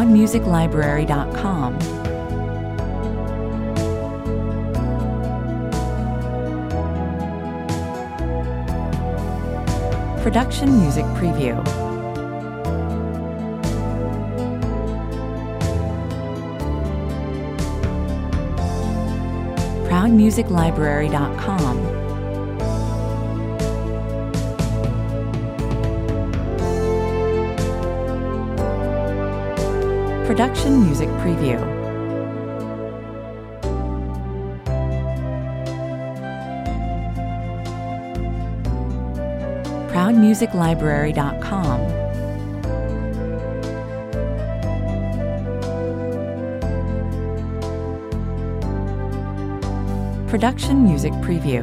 ProudMusicLibrary.com. Production Music Preview. ProudMusicLibrary.com. Production Music Preview. ProudMusicLibrary.com. Production Music Preview.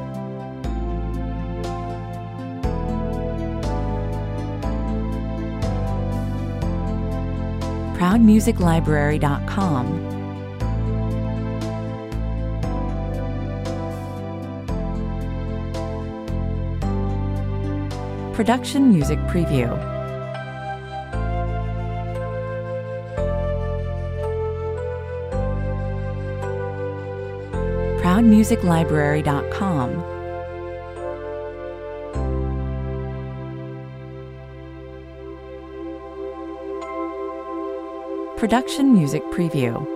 ProudMusicLibrary.com. Production Music Preview. ProudMusicLibrary.com. Production Music Preview.